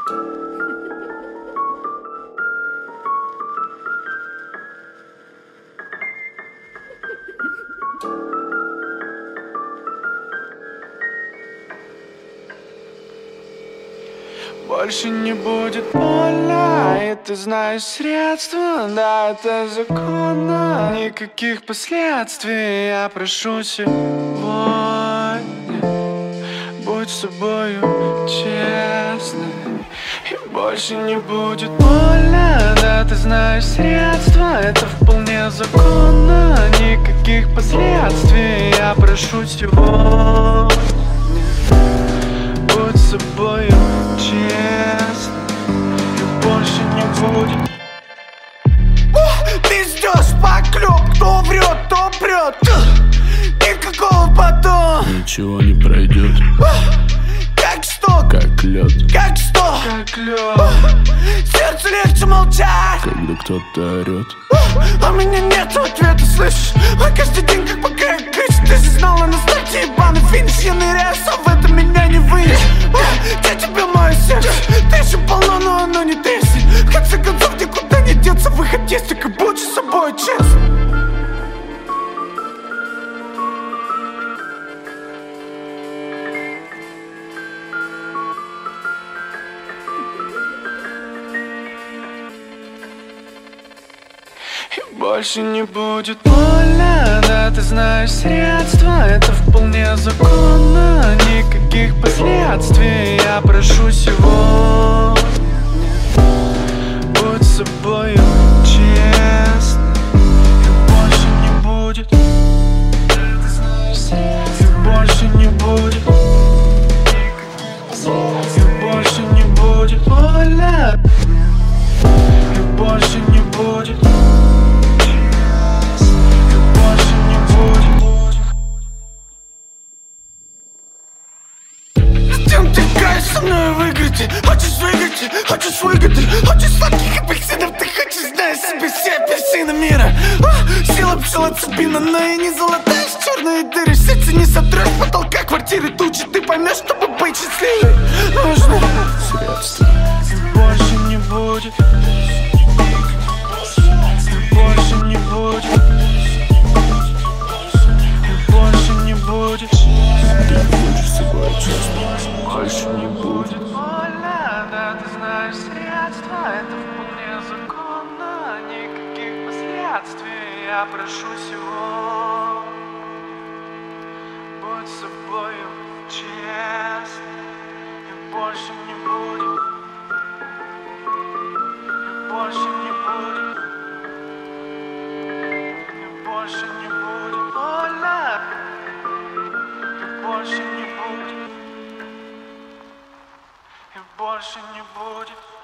Больше не будет больно, и ты знаешь средства, да, это законно. Никаких последствий, я прошу сегодня. Будь с собою честной, и больше не будет больно, да, ты знаешь средства, это вполне законно. Никаких последствий, я прошу сегодня. Будь с собою честно, и больше не будет. Пиздёж, поклёп, кто врет, то прет. Никакого потом. Ничего не пройдет. Как что? Как лед. Как что? Как лед. Сердцу легче молчать, когда кто-то орет. а у меня нет ответа, слышишь? А каждый день как по крыше. Ты же знала на старте ебаный финиш. Я ныряю, сам в этом меня не вынешь. Я тебе мое сердце. Ты еще полно, но оно не треснет. В конце концов никуда не деться. Выход есть, так и будь с собой честно. И больше не будет больно, да, ты знаешь средства, это вполне законно. Никаких последствий, я прошу сегодня. Будь с собою честно, и больше не будет. Ты знаешь средства, и больше не будет. И больше не будет больно, и больше не будет. Со мной выиграть, хочешь выиграть, хочешь выиграть, хочешь сладких апельсинов, ты хочешь знать себе все апельсины мира. Сила пчелоцепина, но и не золотая, черные дыры. Сердце не сотрешь, потолка квартиры тучи. Ты поймешь, чтобы быть счастливой, нужно Средства. И больше не будет. И больше не будет. И больше не будет. Ты будешь с собой честно. Больше не будет. Больно, да, ты знаешь средства, это вполне законно. Никаких последствий, я прошу всего. Будь с собою честно, и больше не будет. И больше не будет. И больше не будет больно. И больше не будет. И больше не будет.